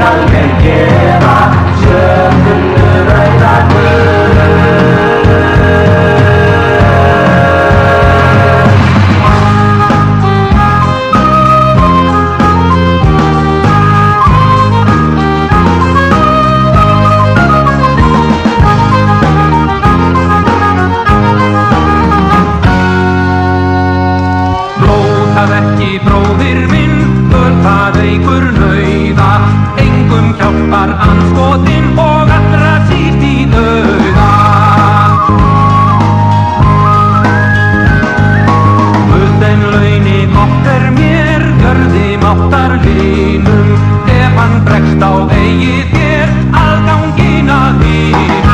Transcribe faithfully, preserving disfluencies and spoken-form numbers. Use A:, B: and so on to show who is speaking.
A: skal mér gera, sjökunnu rauða guð. Blótað ekki bróðir minn, það veikur nauða, engum hjálpar andskotinn og allra síst í dauða. Guð þeim launi mátt er mér, gjörði máttar vinum, ef hann bregst á vegi þér, aðganginn að hinum.